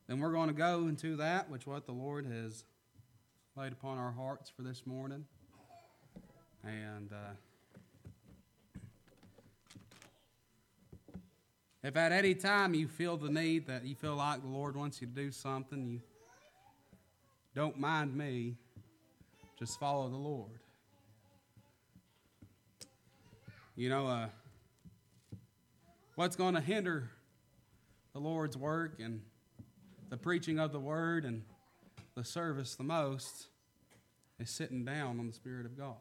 then we're going to go into that which what the Lord has laid upon our hearts for this morning. And if at any time you feel the need that you feel like the Lord wants you to do something, you don't mind me, just follow the Lord. You know, what's going to hinder the Lord's work and the preaching of the Word and the service the most is sitting down on the Spirit of God.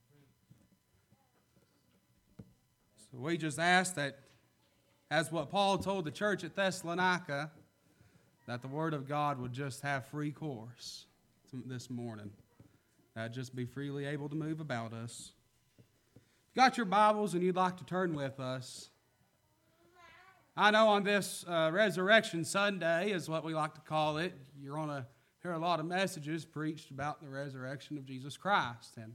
So we just ask that, as what Paul told the church at Thessalonica, that the Word of God would just have free course this morning. That just be freely able to move about us. If you got your Bibles and you'd like to turn with us, I know on this Resurrection Sunday is what we like to call it. You're going to hear a lot of messages preached about the resurrection of Jesus Christ. And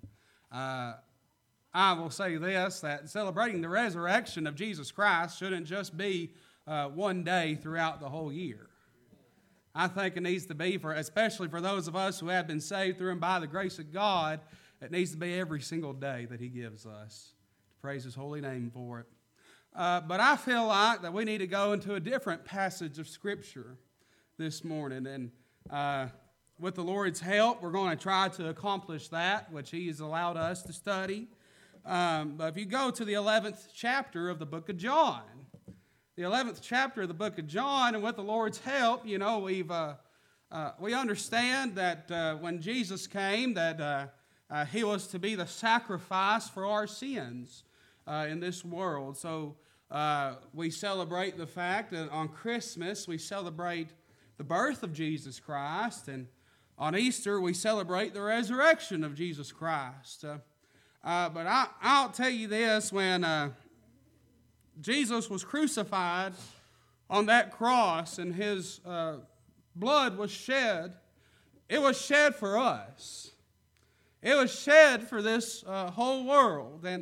I will say this, that celebrating the resurrection of Jesus Christ shouldn't just be one day throughout the whole year. I think it needs to be, especially for those of us who have been saved through and by the grace of God, it needs to be every single day that He gives us. To praise His holy name for it. But I feel like that we need to go into a different passage of Scripture this morning. And with the Lord's help, we're going to try to accomplish that, which He has allowed us to study. But if you go to the 11th chapter of the book of John, the 11th chapter of the book of John, and with the Lord's help, you know, we understand that when Jesus came, that He was to be the sacrifice for our sins in this world. So we celebrate the fact that on Christmas we celebrate the birth of Jesus Christ, and on Easter we celebrate the resurrection of Jesus Christ. But I'll tell you this, when Jesus was crucified on that cross and His blood was shed, it was shed for us. It was shed for this whole world. And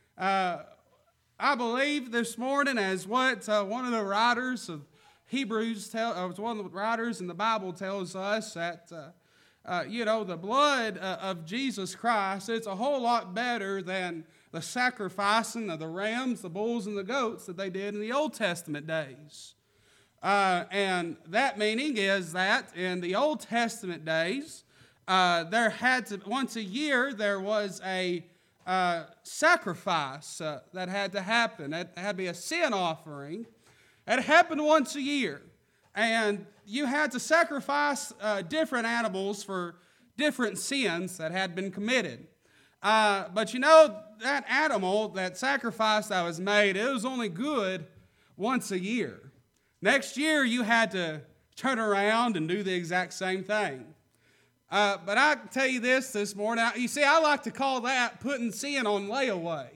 I believe this morning, as what one of the writers of Hebrews one of the writers in the Bible tells us, that the blood of Jesus Christ, it's a whole lot better than the sacrificing of the rams, the bulls, and the goats that they did in the Old Testament days. And that meaning is that in the Old Testament days, there had to, once a year, there was a sacrifice that had to happen. It had to be a sin offering. It happened once a year. And you had to sacrifice different animals for different sins that had been committed. But you know, that animal, that sacrifice that was made, it was only good once a year. Next year, you had to turn around and do the exact same thing. But I can tell you this morning. You see, I like to call that putting sin on layaway.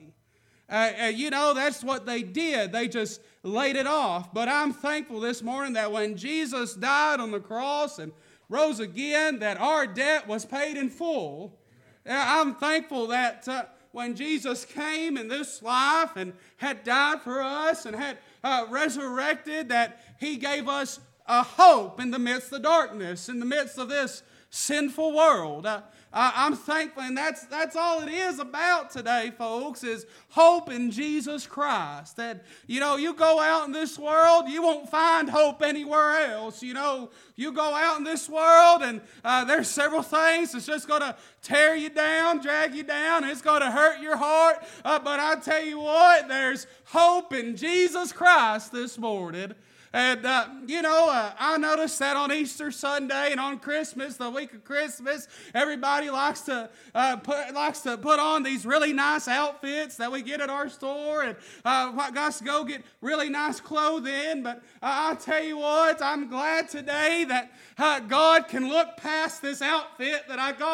That's what they did. They just laid it off. But I'm thankful this morning that when Jesus died on the cross and rose again, that our debt was paid in full. I'm thankful that when Jesus came in this life and had died for us and had resurrected, that He gave us a hope in the midst of darkness, in the midst of this sinful world. I'm thankful, and that's all it is about today, folks, is hope in Jesus Christ. That, you go out in this world, you won't find hope anywhere else. You go out in this world, and there's several things that's just going to tear you down, drag you down, and it's going to hurt your heart. But I tell you what, there's hope in Jesus Christ this morning. And, I noticed that on Easter Sunday and on Christmas, the week of Christmas, everybody likes to put on these really nice outfits that we get at our store, and got to go get really nice clothing. But I'll tell you what, I'm glad today that God can look past this outfit that I got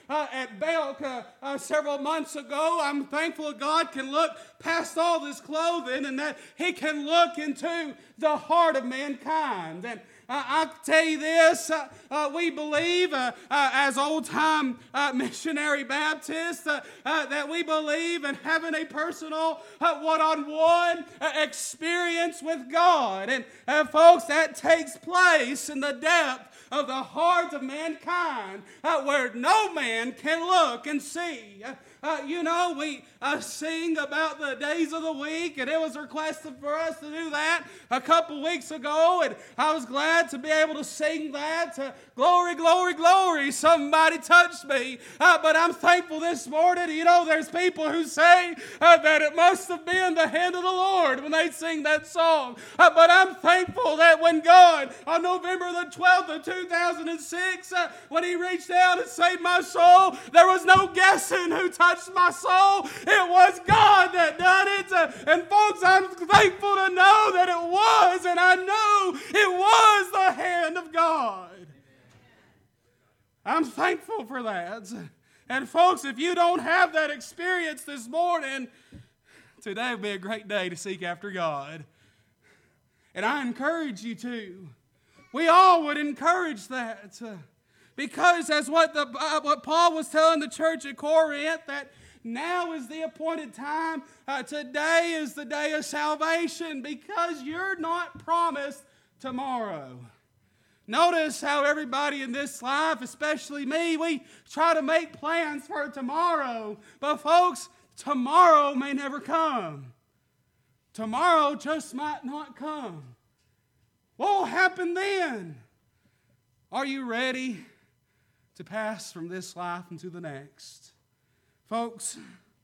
at Belk several months ago. I'm thankful that God can look past all this clothing and that He can look into the heart of mankind. And I tell you this, we believe as old-time missionary Baptists that we believe in having a personal one-on-one experience with God. And folks, that takes place in the depth of the heart of mankind where no man can look and see. We sing about the days of the week, and it was requested for us to do that a couple weeks ago, and I was glad to be able to sing that. Glory, glory, glory, somebody touched me. But I'm thankful this morning, there's people who say that it must have been the hand of the Lord when they sing that song. But I'm thankful that when God, on November the 12th of 2006, when He reached out and saved my soul, there was no guessing who touched my soul. It was God that done it. And folks, I'm thankful to know that it was, and I know it was the hand of God. I'm thankful for that. And folks, if you don't have that experience this morning, today would be a great day to seek after God. And I encourage you to. We all would encourage that. Because as what Paul was telling the church at Corinth, that now is the appointed time. Today is the day of salvation because you're not promised tomorrow. Notice how everybody in this life, especially me, we try to make plans for tomorrow. But folks, tomorrow may never come. Tomorrow just might not come. What will happen then? Are you ready to pass from this life into the next? Folks,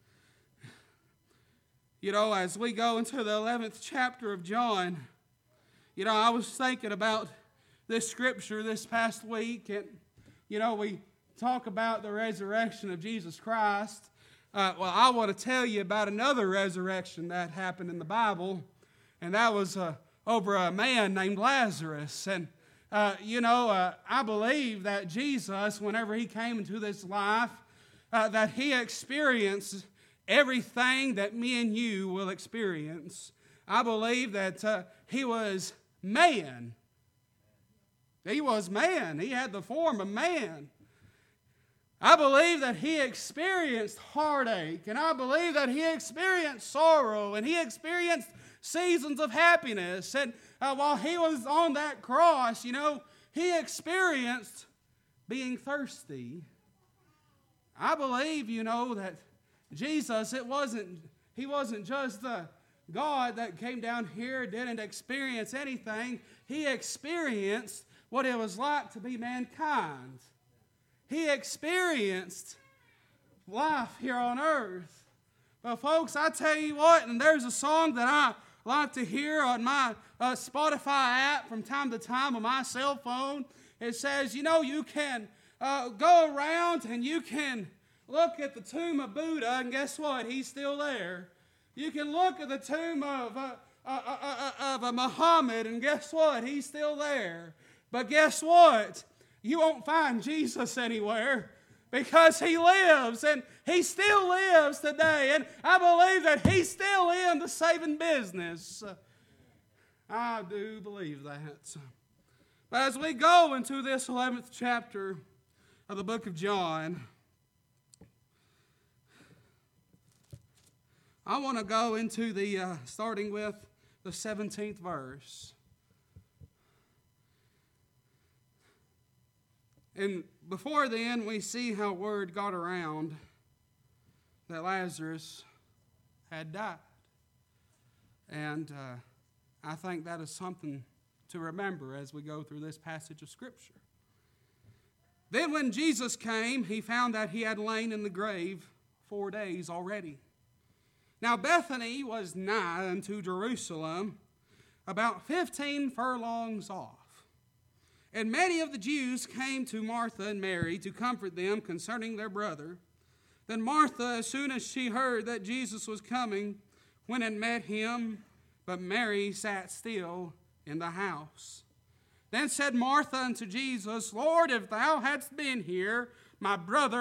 as we go into the 11th chapter of John, I was thinking about this scripture this past week, and, we talk about the resurrection of Jesus Christ. I want to tell you about another resurrection that happened in the Bible, and that was over a man named Lazarus. And I believe that Jesus, whenever He came into this life, that He experienced everything that me and you will experience. I believe that He was man. He was man. He had the form of man. I believe that He experienced heartache, and I believe that He experienced sorrow, and He experienced seasons of happiness. And while He was on that cross, He experienced being thirsty. I believe, that Jesus, He wasn't just the God that came down here, didn't experience anything. He experienced what it was like to be mankind. He experienced life here on earth. But folks, I tell you what, and there's a song that I like to hear on my Spotify app from time to time on my cell phone. It says, you can go around and you can look at the tomb of Buddha, and guess what? He's still there. You can look at the tomb of Muhammad, and guess what? He's still there. But guess what? You won't find Jesus anywhere because He lives, and He still lives today. And I believe that He's still in the saving business. I do believe that. But as we go into this 11th chapter of the book of John, I want to go into starting with the 17th verse. And before then, we see how word got around that Lazarus had died. And I think that is something to remember as we go through this passage of Scripture. Then when Jesus came, He found that He had lain in the grave 4 days already. Now Bethany was nigh unto Jerusalem, about 15 furlongs off. And many of the Jews came to Martha and Mary to comfort them concerning their brother. Then Martha, as soon as she heard that Jesus was coming, went and met Him, but Mary sat still in the house. Then said Martha unto Jesus, Lord, if Thou hadst been here, my brother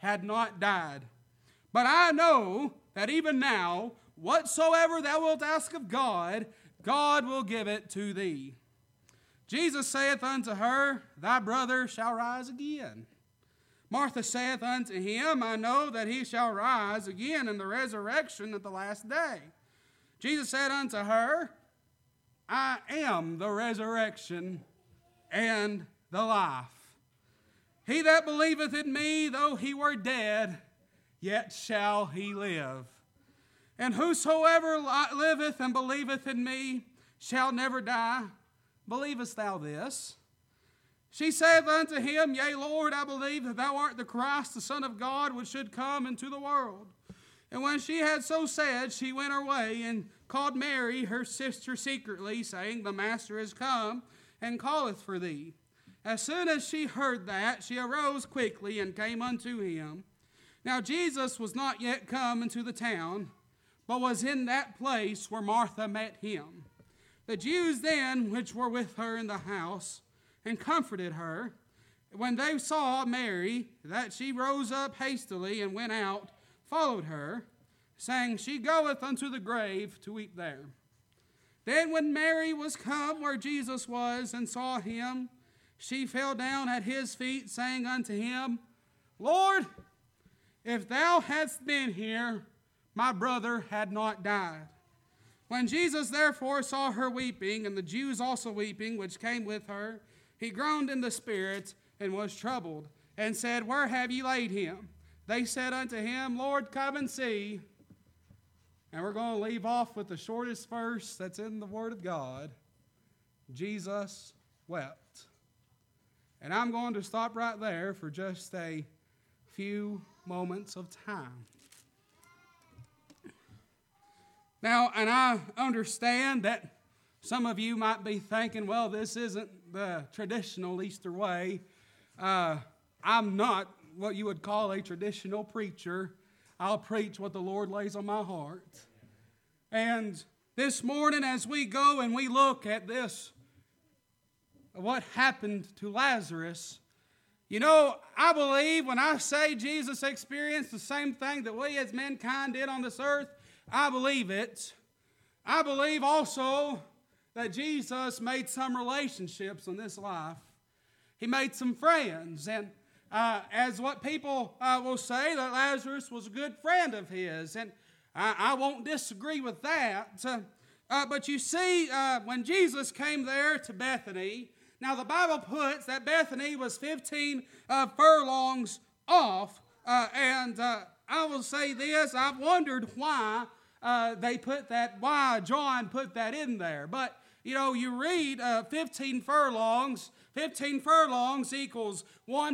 had not died. But I know that even now, whatsoever thou wilt ask of God, God will give it to thee. Jesus saith unto her, Thy brother shall rise again. Martha saith unto him, I know that he shall rise again in the resurrection at the last day. Jesus said unto her, I am the resurrection and the life. He that believeth in me, though he were dead, yet shall he live. And whosoever liveth and believeth in me shall never die. Believest thou this? She saith unto him, Yea, Lord, I believe that thou art the Christ, the Son of God, which should come into the world. And when she had so said, she went her way and called Mary, her sister, secretly, saying, The Master is come, and calleth for thee. As soon as she heard that, she arose quickly and came unto him. Now Jesus was not yet come into the town, but was in that place where Martha met him. The Jews then, which were with her in the house, and comforted her, when they saw Mary, that she rose up hastily and went out, followed her, saying, She goeth unto the grave to weep there. Then when Mary was come where Jesus was, and saw him, she fell down at his feet, saying unto him, Lord, if thou hadst been here, my brother had not died. When Jesus therefore saw her weeping, and the Jews also weeping, which came with her, he groaned in the spirit, and was troubled, and said, Where have ye laid him? They said unto him, Lord, come and see. And we're going to leave off with the shortest verse that's in the Word of God. Jesus wept. And I'm going to stop right there for just a few moments of time. Now, and I understand that some of you might be thinking, well, this isn't the traditional Easter way. I'm not what you would call a traditional preacher. I'll preach what the Lord lays on my heart. And this morning as we go and we look at this, what happened to Lazarus, you know, I believe when I say Jesus experienced the same thing that we as mankind did on this earth, I believe it. I believe also that Jesus made some relationships in this life. He made some friends. And as what people will say, that Lazarus was a good friend of his. And I won't disagree with that. But you see, when Jesus came there to Bethany, now the Bible puts that Bethany was 15 furlongs off. And I will say this, I've wondered why why John put that in there. But, you know, you read 15 furlongs equals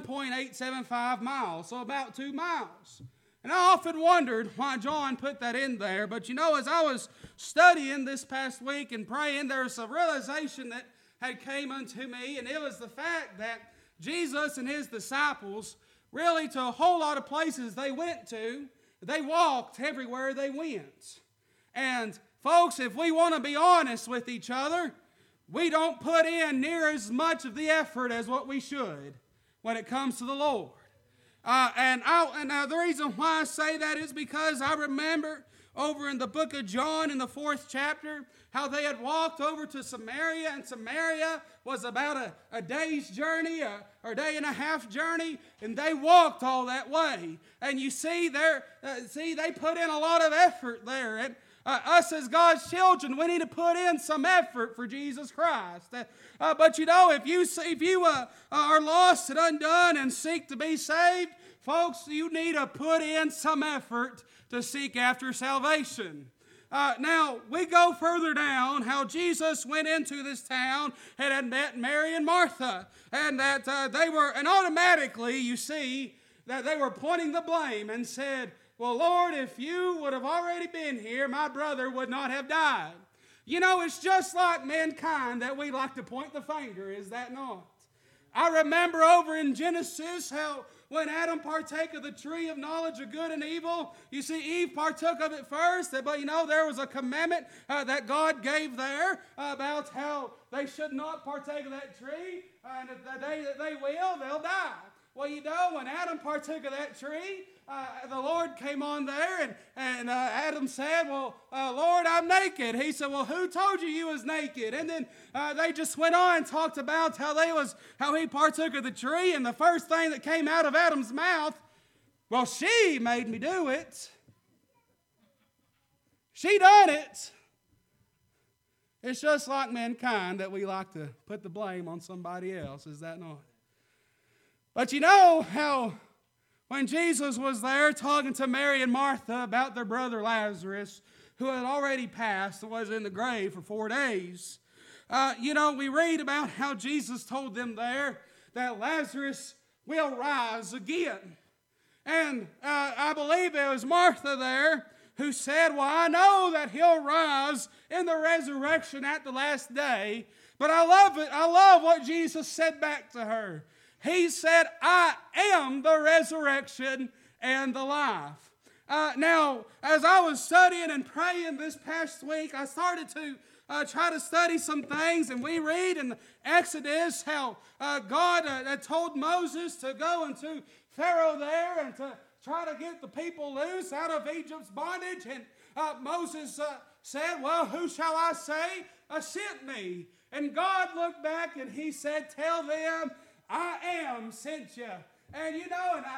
1.875 miles, so about 2 miles. And I often wondered why John put that in there. But, you know, as I was studying this past week and praying, there was a realization that had came unto me, and it was the fact that Jesus and his disciples, really to a whole lot of places they went to, they walked everywhere they went. And folks, if we want to be honest with each other, we don't put in near as much of the effort as what we should when it comes to the Lord. And the reason why I say that is because I remember over in the book of John in the 4th chapter, how they had walked over to Samaria, and Samaria was about a day's journey, or day and a half journey, and they walked all that way. And you see they put in a lot of effort there. And us as God's children, we need to put in some effort for Jesus Christ. But you know, if you are lost and undone and seek to be saved, folks, you need to put in some effort to seek after salvation. Now, we go further down, how Jesus went into this town and had met Mary and Martha. And that and automatically, you see, that they were pointing the blame and said, well, Lord, if you would have already been here, my brother would not have died. You know, it's just like mankind that we like to point the finger, is that not? I remember over in Genesis how when Adam partake of the tree of knowledge of good and evil, you see Eve partook of it first, but you know there was a commandment that God gave there about how they should not partake of that tree, and the day that they will, they'll die. Well, you know, when Adam partook of that tree, the Lord came on there, and Adam said, well, Lord, I'm naked. He said, well, who told you was naked? And then they just went on and talked about how he partook of the tree, and the first thing that came out of Adam's mouth, well, she made me do it. She done it. It's just like mankind that we like to put the blame on somebody else, is that not? But you know how when Jesus was there talking to Mary and Martha about their brother Lazarus, who had already passed and was in the grave for 4 days, we read about how Jesus told them there that Lazarus will rise again. And I believe it was Martha there who said, well, I know that he'll rise in the resurrection at the last day. But I love it. I love what Jesus said back to her. He said, I am the resurrection and the life. Now, as I was studying and praying this past week, I started to try to study some things. And we read in Exodus how God had told Moses to go into Pharaoh there and to try to get the people loose out of Egypt's bondage. And Moses said, well, who shall I say sent me? And God looked back and he said, tell them, I am sent you. And and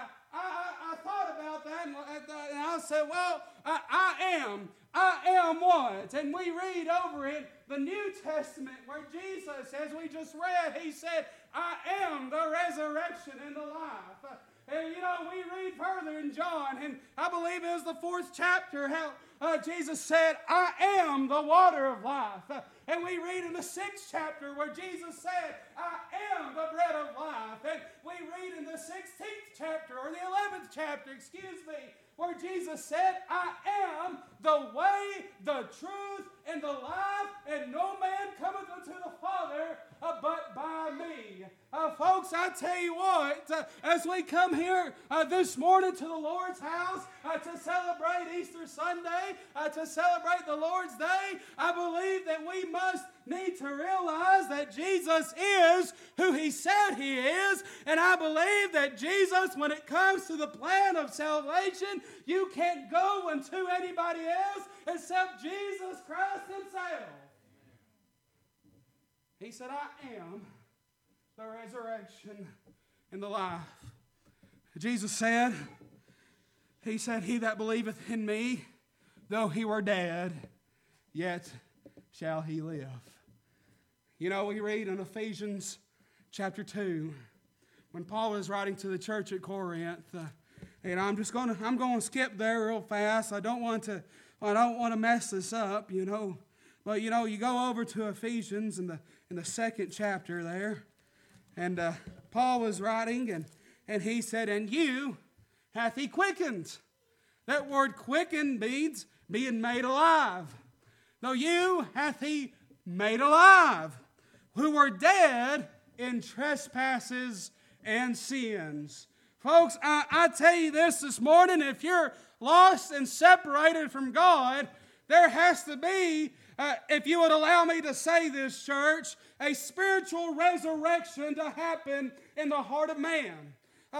I thought about that, and I said, well, I am what? And we read over in the New Testament where Jesus, as we just read, he said, I am the resurrection and the life. And we read further in John, and I believe it was the 4th chapter, how Jesus said, I am the water of life. And we read in the 6th chapter where Jesus said, I am the bread of life. And we read in the 16th chapter, or the 11th chapter, where Jesus said, I am the way, the truth, and the life, and no man cometh unto the Father but by me. Folks, I tell you what, as we come here this morning to the Lord's house to celebrate Easter Sunday, to celebrate the Lord's Day, I believe that we must need to realize that Jesus is who he said he is. And I believe that Jesus, when it comes to the plan of salvation, you can't go unto anybody else except Jesus Christ himself. He said, I am the resurrection and the life. Jesus said, he said, he that believeth in me, though he were dead, yet shall he live. We read in Ephesians chapter 2, when Paul is writing to the church at Corinth, and I'm going to skip there real fast. I don't want to mess this up, But you go over to Ephesians in the 2nd chapter there, and Paul was writing, and he said, and you hath he quickened. That word quickened means being made alive. No, you hath he made alive, who were dead in trespasses and sins. Folks, I tell you this morning, if you're lost and separated from God, there has to be, if you would allow me to say this, church, a spiritual resurrection to happen in the heart of man.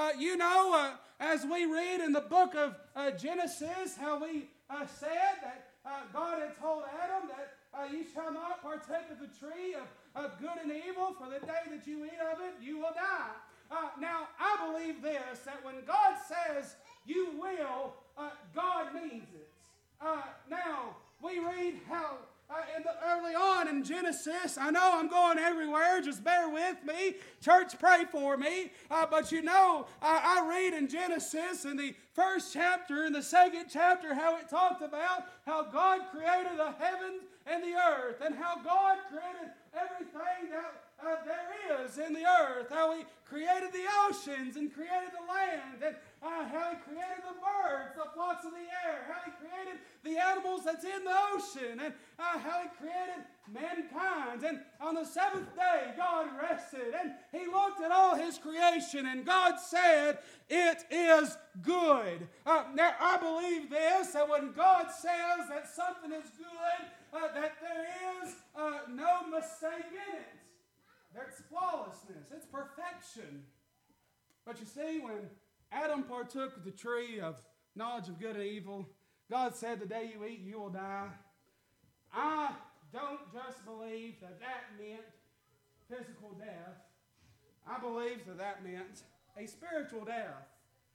As we read in the book of Genesis, how we said that God had told Adam that you shall not partake of the tree of good and evil, for the day that you eat of it, you will die. Now, I believe this, that when God says you will, God means it. Now, we read how early on in Genesis, I know I'm going everywhere, just bear with me. Church, pray for me. But I read in Genesis in the 1st chapter and the 2nd chapter how it talked about how God created the heavens and the earth, and how God created everything that there is in the earth, how he created the oceans and created the land, and how he created the birds, the flocks of the air, how he created the animals that's in the ocean, and how he created mankind. And on the 7th day, God rested, and he looked at all his creation, and God said, it is good. Now, I believe this, that when God says that something is good, that there is no mistake in it. There's flawlessness. It's perfection. But you see, when Adam partook of the tree of knowledge of good and evil, God said, the day you eat, you will die. I don't just believe that meant physical death. I believe that meant a spiritual death.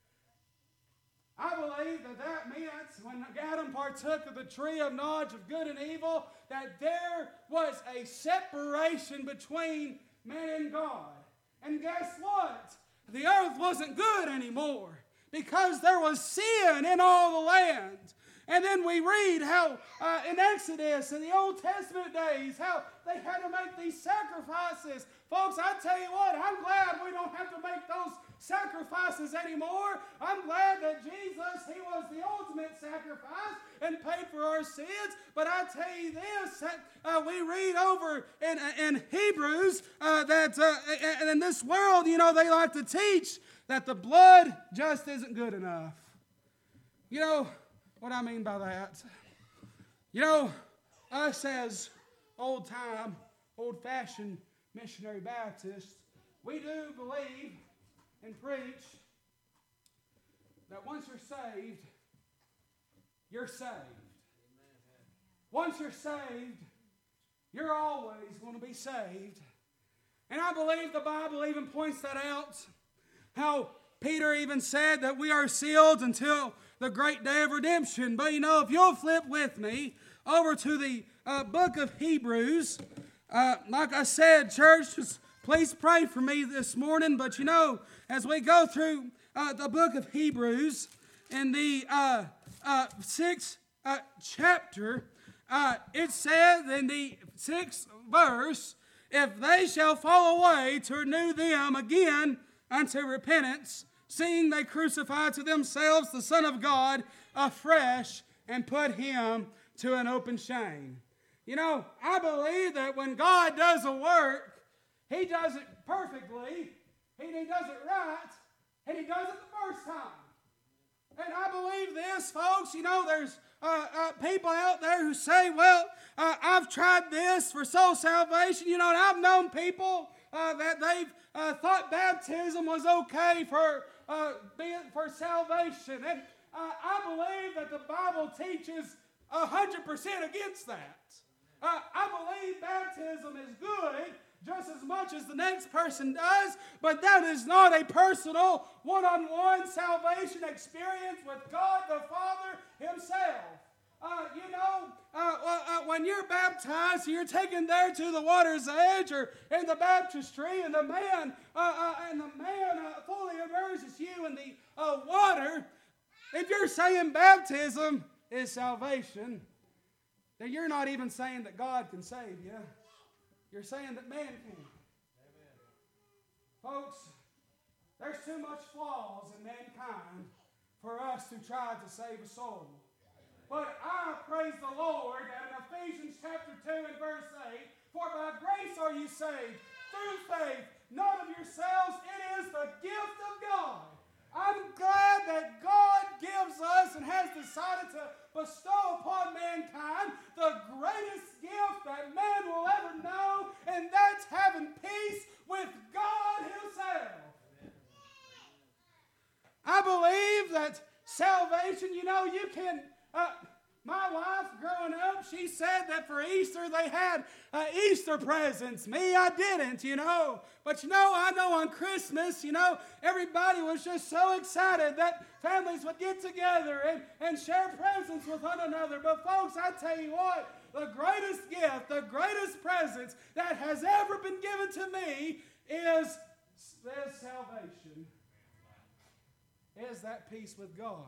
I believe that meant when Adam partook of the tree of knowledge of good and evil, that there was a separation between man and God. And guess what? The earth wasn't good anymore because there was sin in all the land. And then we read how in Exodus, in the Old Testament days, how they had to make these sacrifices. Folks, I tell you what, I'm glad we don't have to make those sacrifices anymore. I'm glad that Jesus, He was the ultimate sacrifice and paid for our sins. But I tell you this, we read over in Hebrews that in this world, you know, they like to teach that the blood just isn't good enough. You know what I mean by that? You know, us as old-time, old-fashioned missionary Baptists, we do believe and preach that once you're saved, you're saved. Once you're saved, you're always going to be saved. And I believe the Bible even points that out. How Peter even said that we are sealed until the great day of redemption. But you know, if you'll flip with me over to the book of Hebrews, like I said, church, just please pray for me this morning. But you know, as we go through the book of Hebrews in the 6th chapter, it says in the 6th verse, if they shall fall away, to renew them again unto repentance, seeing they crucify to themselves the Son of God afresh and put Him to an open shame. You know, I believe that when God does a work, He does it perfectly, and He does it right, and He does it the first time. And I believe this, folks. You know, there's people out there who say, well, I've tried this for soul salvation. You know, and I've known people that they've thought baptism was okay for salvation. And I believe that the Bible teaches 100% against that. I believe baptism is good just as much as the next person does, but that is not a personal, one-on-one salvation experience with God the Father Himself. When you're baptized, you're taken there to the water's edge or in the baptistry, and the man fully immerses you in the water. If you're saying baptism is salvation, then you're not even saying that God can save you. You're saying that man can. Amen. Folks, there's too much flaws in mankind for us to try to save a soul. But I praise the Lord that in Ephesians chapter 2 and verse 8, for by grace are you saved, through faith, not of yourselves, it is the gift of God. I'm glad that God gives us and has decided to bestow upon mankind the greatest gift that man will ever know, and that's having peace with God Himself. I believe that salvation, you know, you can... my wife growing up, she said that for Easter they had Easter presents. Me, I didn't, you know. But you know, I know on Christmas, you know, everybody was just so excited that families would get together and share presents with one another. But folks, I tell you what, the greatest gift, the greatest presents that has ever been given to me is salvation. Is that peace with God.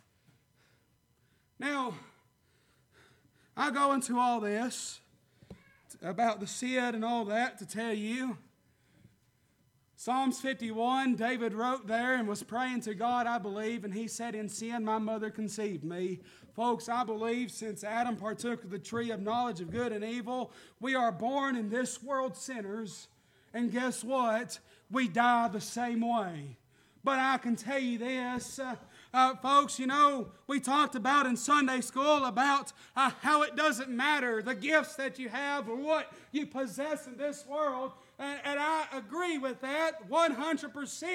Now, I go into all this about the sin and all that to tell you. Psalms 51, David wrote there and was praying to God, I believe, and he said, in sin my mother conceived me. Folks, I believe since Adam partook of the tree of knowledge of good and evil, we are born in this world sinners. And guess what? We die the same way. But I can tell you this, folks, you know, we talked about in Sunday school about how it doesn't matter the gifts that you have or what you possess in this world. And I agree with that 100%.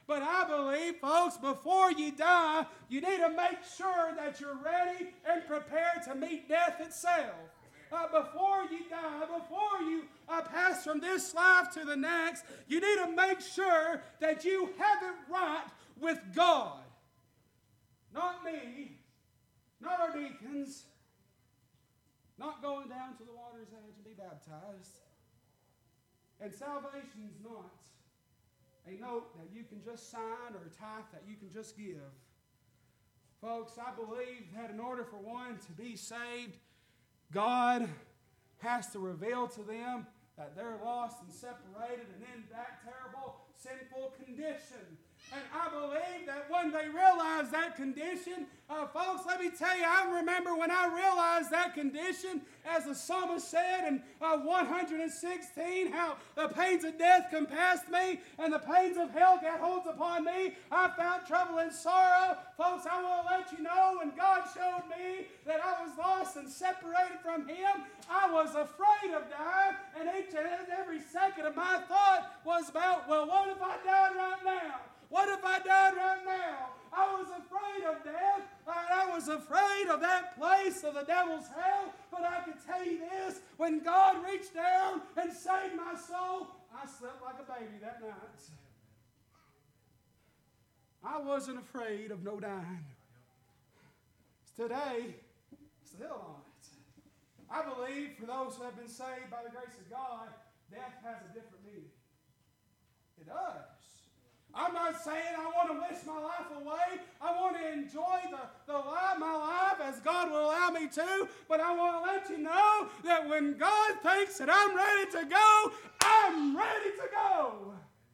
But I believe, folks, before you die, you need to make sure that you're ready and prepared to meet death itself. Before you die, before you pass from this life to the next, you need to make sure that you have it right with God. Not me, not our deacons, not going down to the water's edge and be baptized. And salvation's not a note that you can just sign or a tithe that you can just give. Folks, I believe that in order for one to be saved, God has to reveal to them that they're lost and separated and in that terrible, sinful condition. And I believe that when they realize that condition, folks, let me tell you, I remember when I realized that condition, as the psalmist said in 116, how the pains of death compassed me and the pains of hell got holds upon me. I found trouble and sorrow. Folks, I want to let you know, when God showed me that I was lost and separated from Him, I was afraid of dying, and each and every second of my thought was about, well, what if I died right now? What if I died right now? I was afraid of death. I was afraid of that place of the devil's hell. But I can tell you this, when God reached down and saved my soul, I slept like a baby that night. I wasn't afraid of no dying. Today, still on it. I believe for those who have been saved by the grace of God, death has a different meaning. It does. I'm not saying I want to wish my life away. I want to enjoy my life as God will allow me to. But I want to let you know that when God thinks that I'm ready to go, I'm ready to go.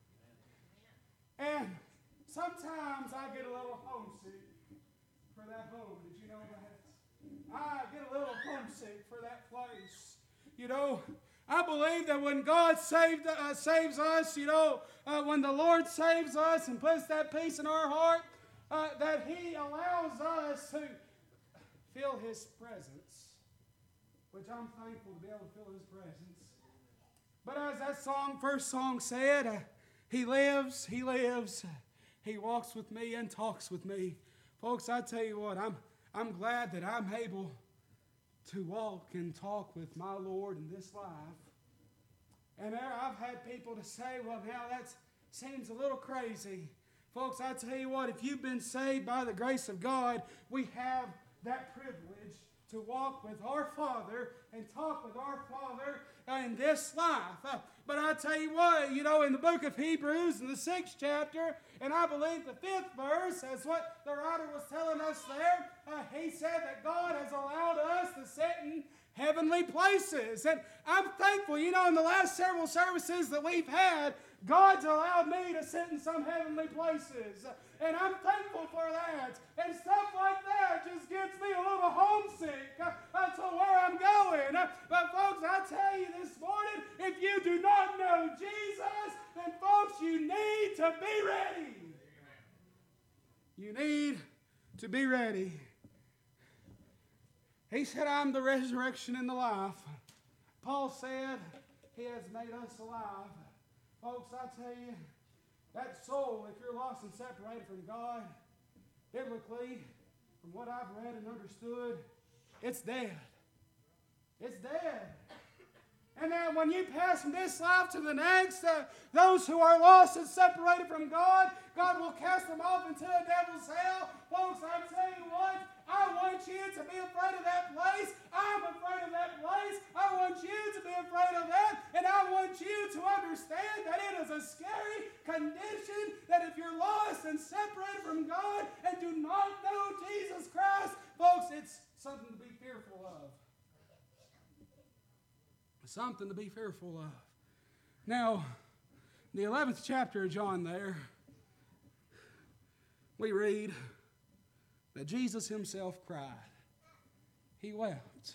And sometimes I get a little homesick for that home. Did you know that? I get a little homesick for that place. You know, I believe that when God saves us, when the Lord saves us and puts that peace in our heart, that He allows us to feel His presence, which I'm thankful to be able to feel His presence. But as that first song said, He lives, He walks with me and talks with me. Folks, I tell you what, I'm glad that I'm able to walk and talk with my Lord in this life. And I've had people to say, well, now that seems a little crazy. Folks, I tell you what, if you've been saved by the grace of God, we have that privilege to walk with our Father and talk with our Father in this life. But I tell you what, in the book of Hebrews, in the 6th chapter, and I believe the 5th verse, as what the writer was telling us there, he said that God has allowed us to sit in heavenly places. And I'm thankful, in the last several services that we've had, God's allowed me to sit in some heavenly places. And I'm thankful for that. And stuff like that just gets me a little homesick to where I'm going. But folks, I tell you this morning, if you do not know Jesus, then folks, you need to be ready. You need to be ready. He said, I'm the resurrection and the life. Paul said, He has made us alive. Folks, I tell you, that soul, if you're lost and separated from God, biblically, from what I've read and understood, it's dead. It's dead. And then when you pass from this life to the next, those who are lost and separated from God, God will cast them off into the devil's hell. Folks, I tell you what, I want you to be afraid of that place. I'm afraid of that place. I want you to be afraid of that. And I want you to understand that it is a scary condition, that if you're lost and separated from God and do not know Jesus Christ, folks, it's something to be fearful of. Something to be fearful of. Now, the 11th chapter of John there, we read that Jesus Himself cried. He wept.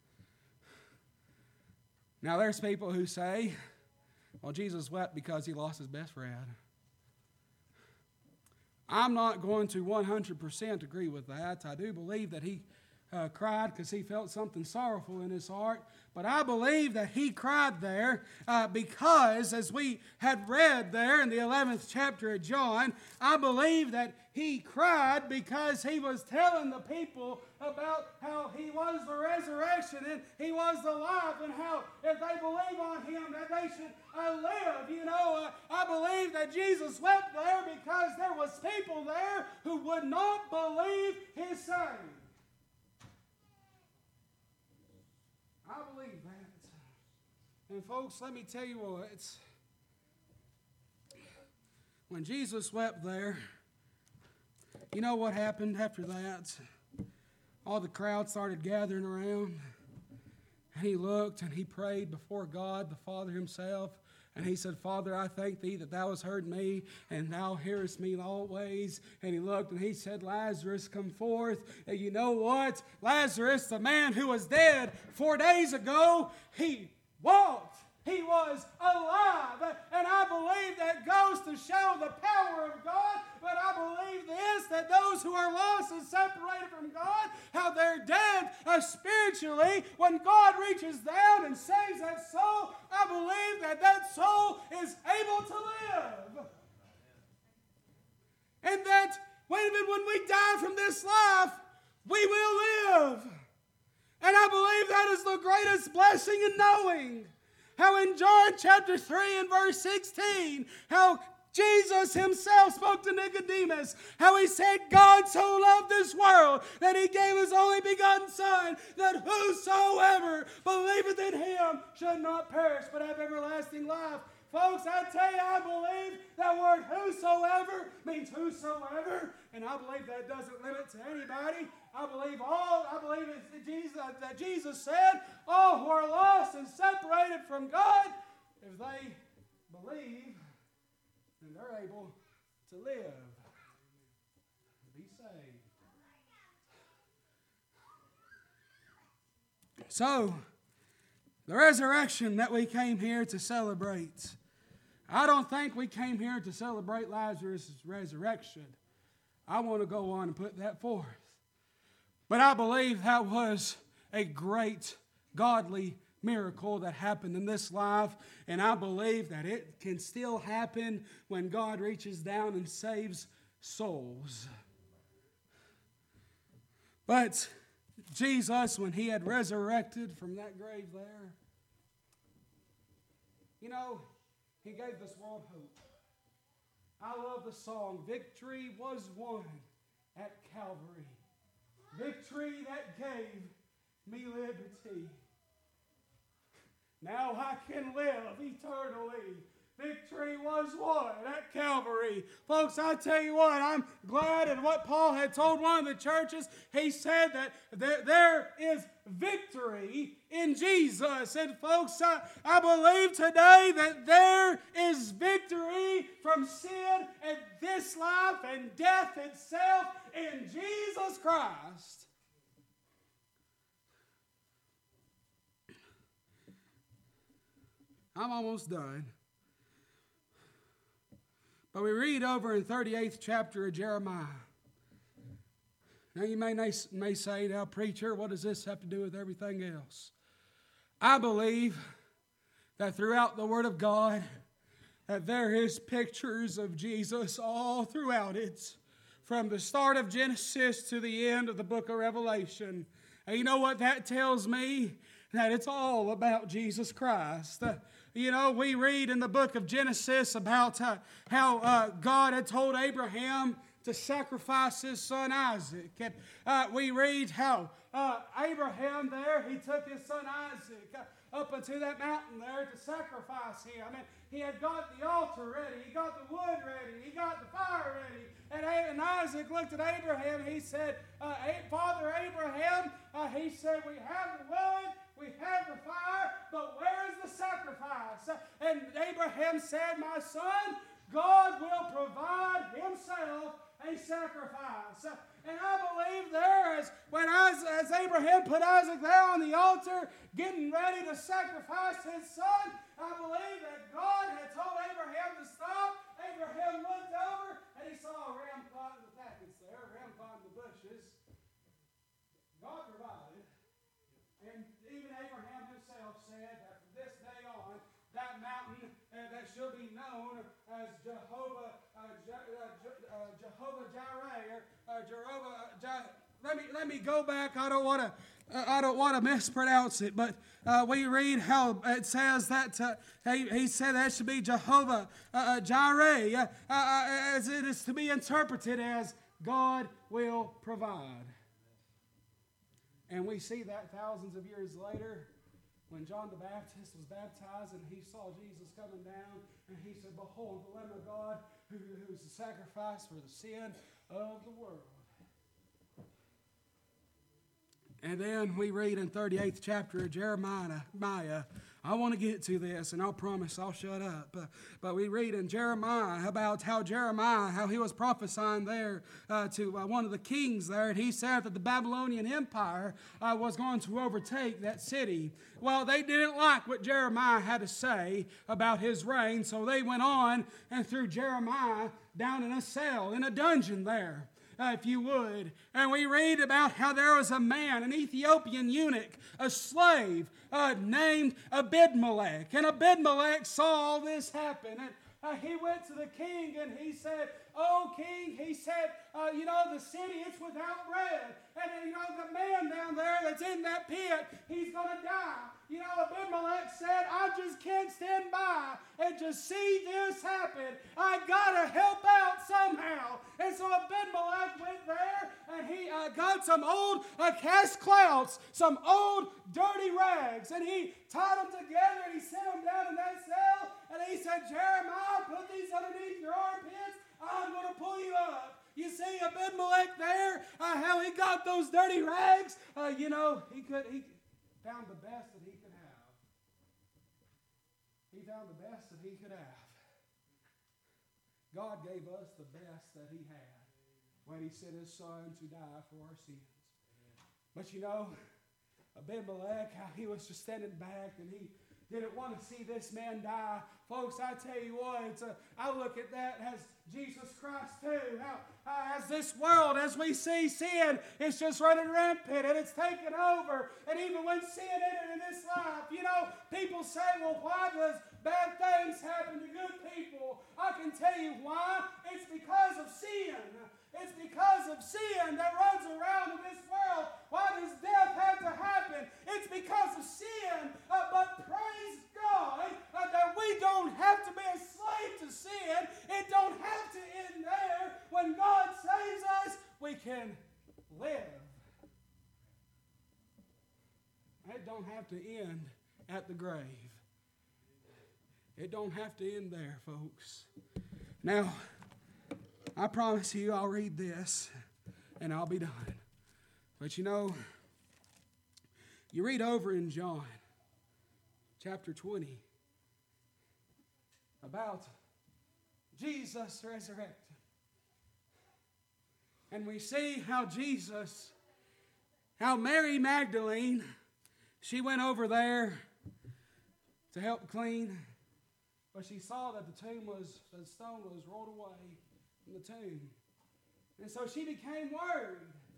Now, there's people who say, well, Jesus wept because He lost His best friend. I'm not going to 100% agree with that. I do believe that He cried because he felt something sorrowful in his heart. But I believe that he cried there because, as we had read there in the 11th chapter of John, I believe that he cried because he was telling the people about how he was the resurrection and he was the life, and how if they believe on him that they should live. I believe that Jesus wept there because there was people there who would not believe his saying. I believe that. And folks, let me tell you what. When Jesus wept there, you know what happened after that? All the crowd started gathering around. And he looked and he prayed before God, the Father himself. And he said, Father, I thank thee that thou hast heard me, and thou hearest me always. And he looked and he said, Lazarus, come forth. And you know what? Lazarus, the man who was dead 4 days ago, he walked. He was alive. And I believe that goes to show the power of God. But I believe this, that those who are lost and separated from God, how they're dead spiritually, when God reaches down and saves that soul, I believe that that soul is able to live. And that even when we die from this life, we will live. And I believe that is the greatest blessing in knowing how in John chapter 3 and verse 16, how Jesus himself spoke to Nicodemus, how he said, God so loved this world that he gave his only begotten Son, that whosoever believeth in him should not perish but have everlasting life. Folks, I tell you, I believe that word whosoever means whosoever, and I believe that doesn't limit to anybody. I believe it's Jesus, that Jesus said, all who are lost and separated from God, if they believe, then they're able to live, be saved. So, the resurrection that we came here to celebrate, I don't think we came here to celebrate Lazarus' resurrection. I want to go on and put that forth. But I believe that was a great godly miracle that happened in this life, and I believe that it can still happen when God reaches down and saves souls. But Jesus, when he had resurrected from that grave there, he gave this world hope. I love the song, Victory Was Won at Calvary. Victory that gave me liberty. Now I can live eternally. Victory was won at Calvary. Folks, I tell you what, I'm glad at what Paul had told one of the churches. He said that there is victory in Jesus. And folks, I believe today that there is victory from sin and this life and death itself in Jesus Christ. I'm almost done. But we read over in 38th chapter of Jeremiah. Now you may say, now preacher, what does this have to do with everything else? I believe that throughout the Word of God, that there is pictures of Jesus all throughout it. From the start of Genesis to the end of the book of Revelation. And you know what that tells me? That it's all about Jesus Christ. We read in the book of Genesis about how God had told Abraham to sacrifice his son Isaac. And we read how Abraham there, he took his son Isaac up into that mountain there to sacrifice him. And he had got the altar ready, he got the wood ready, he got the fire ready. And Isaac looked at Abraham, he said, Father Abraham, he said, we have the wood, we have the fire, but where is the sacrifice? And Abraham said, my son, God will provide himself a sacrifice. And I believe there is, as Abraham put Isaac there on the altar, getting ready to sacrifice his son, I believe that God had told Abraham to stop. Abraham looked over and he saw a ram caught in the packets there, a ram caught in the bushes. God provided as Jehovah Jireh. Let me go back. I don't want to mispronounce it, but we read how it says that he said that should be Jehovah Jireh, as it is to be interpreted as God will provide. And we see that thousands of years later, when John the Baptist was baptized and he saw Jesus coming down, and he said, "Behold, the Lamb of God who's the sacrifice for the sin of the world." And then we read in 38th chapter of Jeremiah. I want to get to this, and I'll promise I'll shut up. But we read in Jeremiah about how he was prophesying there to one of the kings there, and he said that the Babylonian Empire was going to overtake that city. Well, they didn't like what Jeremiah had to say about his reign, so they went on and threw Jeremiah down in a cell, in a dungeon there. If you would. And we read about how there was a man, an Ethiopian eunuch, a slave named Abimelech. And Abimelech saw all this happen. And he went to the king and he said, "Oh, king," he said, the city, it's without bread. And, the man down there that's in that pit, he's going to die. Abimelech said, "I just can't stand by and just see this happen. I got to help out somehow." And so Abimelech went there and he got some old cast clouts, some old dirty rags, and he tied them together and he set them down in that cell. And he said, "Jeremiah, put these underneath your armpits. I'm going to pull you up." You see Abimelech there, how he got those dirty rags. He found the best that he could have. He found the best that he could have. God gave us the best that he had when he sent his son to die for our sins. But Abimelech, how he was just standing back and he didn't want to see this man die. Folks, I tell you what, I look at that as Jesus Christ too. As this world, as we see sin, it's just running rampant and it's taken over. And even when sin entered in this life, people say, "Well, why does bad things happen to good people?" I can tell you why. It's because of sin. It's because of sin that runs around in this world. Why does death have to happen? It's because of sin. But praise God that we don't have to be a slave to sin. It don't have to end there. When God saves us, we can live. It don't have to end at the grave. It don't have to end there, folks. Now, I promise you I'll read this and I'll be done. But you read over in John chapter 20 about Jesus resurrected. And we see how Mary Magdalene, she went over there to help clean, but she saw that the stone was rolled away from the tomb. And so she became worried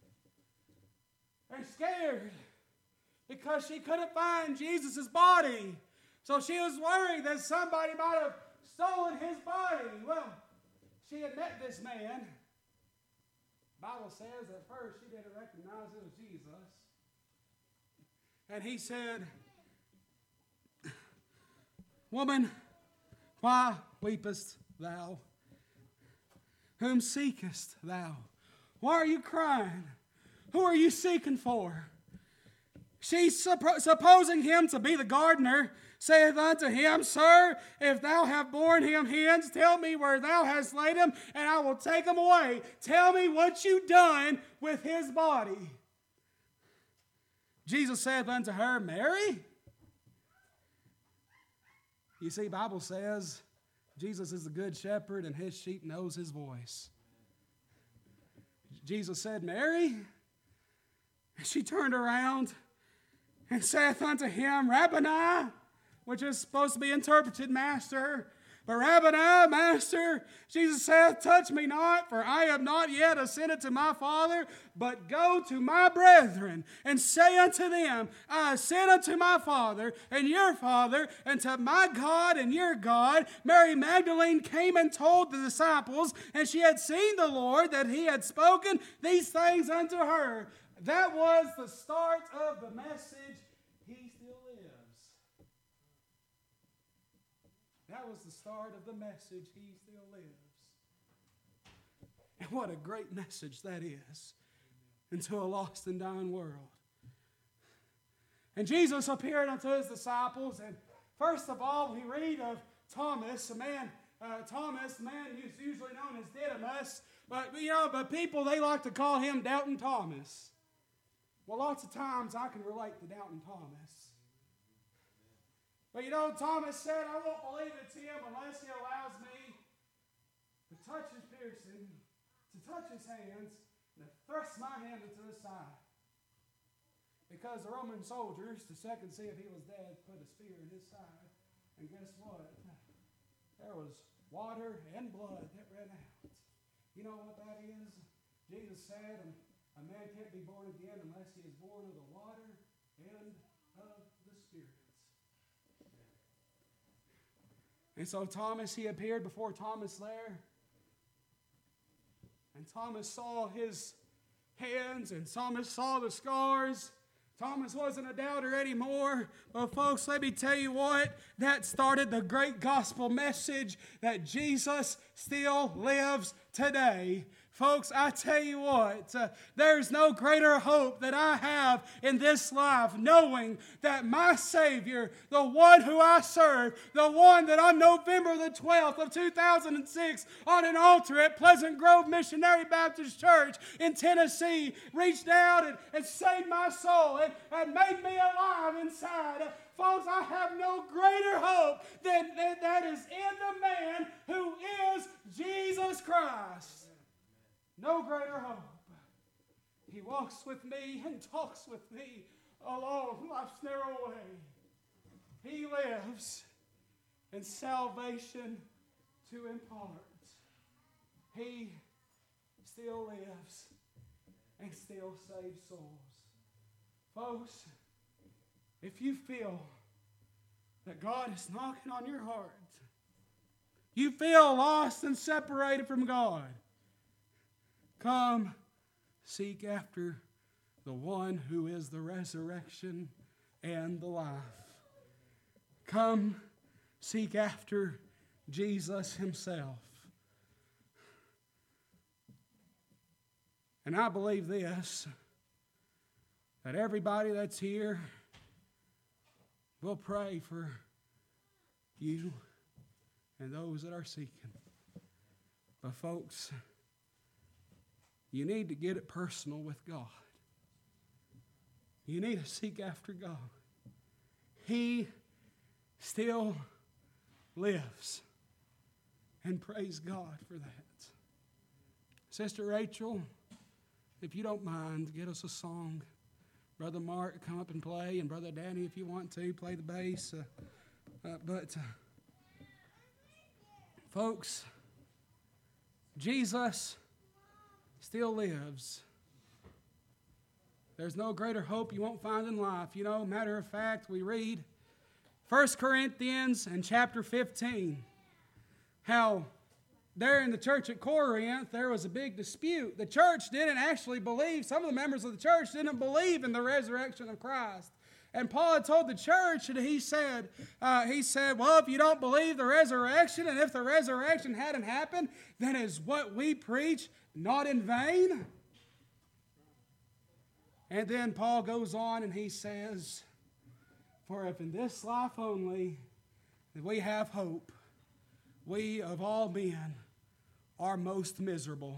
and scared because she couldn't find Jesus' body. So she was worried that somebody might have stolen his body. Well, she had met this man. The Bible says at first she didn't recognize it was Jesus. And he said, "Woman, why weepest thou? Whom seekest thou? Why are you crying? Who are you seeking for?" She, supposing him to be the gardener, saith unto him, "Sir, if thou have borne him hence, tell me where thou hast laid him, and I will take him away. Tell me what you done with his body." Jesus saith unto her, "Mary." You see, Bible says Jesus is the good shepherd and his sheep knows his voice. Jesus said, "Mary." And she turned around and saith unto him, "Rabboni," which is supposed to be interpreted, "Master." But "Rabboni," Master, Jesus saith, touch me not, for I have not yet ascended to my Father, but go to my brethren, and say unto them, I ascend unto my Father, and your Father, and to my God and your God. Mary Magdalene came and told the disciples, and she had seen the Lord, that he had spoken these things unto her. That was the start of the message, he still lives. That was the start of the message, he still lives. And what a great message that is into a lost and dying world. And Jesus appeared unto his disciples, and first of all, we read of Thomas, a man who's usually known as Didymus, but people, they like to call him Doubting Thomas. Well, lots of times I can relate to Doubting Thomas. But Thomas said, I won't believe it's him unless he allows me to touch his piercing, to touch his hands, and to thrust my hand into his side. Because the Roman soldiers, to check and see if he was dead, put a spear in his side. And guess what? There was water and blood that ran out. You know what that is? Jesus said, a man can't be born again unless he is born of the water and of the Spirit. And so Thomas, he appeared before Thomas there. And Thomas saw his hands, and Thomas saw the scars. Thomas wasn't a doubter anymore. But folks, let me tell you what, that started the great gospel message that Jesus still lives today. Folks, I tell you what, there's no greater hope that I have in this life, knowing that my Savior, the one who I serve, the one that on November the 12th of 2006 on an altar at Pleasant Grove Missionary Baptist Church in Tennessee reached out and saved my soul and made me alive inside. Folks, I have no greater hope than that is in the man who is Jesus Christ. No greater hope. He walks with me and talks with me along life's narrow way. He lives in salvation to impart. He still lives and still saves souls. Folks, if you feel that God is knocking on your heart, you feel lost and separated from God, come seek after the one who is the resurrection and the life. Come seek after Jesus himself. And I believe this, that everybody that's here will pray for you and those that are seeking. But folks, you need to get it personal with God. You need to seek after God. He still lives. And praise God for that. Sister Rachel, if you don't mind, get us a song. Brother Mark, come up and play. And Brother Danny, if you want to, play the bass. Folks, Jesus still lives. There's no greater hope you won't find in life. Matter of fact, we read 1 Corinthians and chapter 15, how there in the church at Corinth, there was a big dispute. The church didn't actually believe, some of the members of the church didn't believe in the resurrection of Christ. And Paul had told the church, and he said, well, if you don't believe the resurrection, and if the resurrection hadn't happened, then is what we preach not in vain? And then Paul goes on and he says, for if in this life only that we have hope, we of all men are most miserable.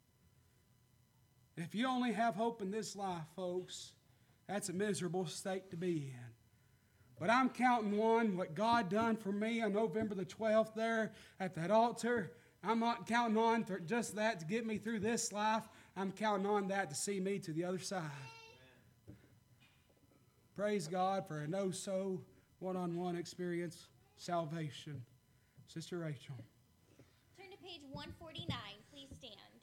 If you only have hope in this life, folks, that's a miserable state to be in. But I'm counting on what God done for me on November the 12th there at that altar. I'm not counting on for just that to get me through this life. I'm counting on that to see me to the other side. Amen. Praise God for a no-so, one-on-one experience, salvation. Sister Rachel. to page 149. Please stand.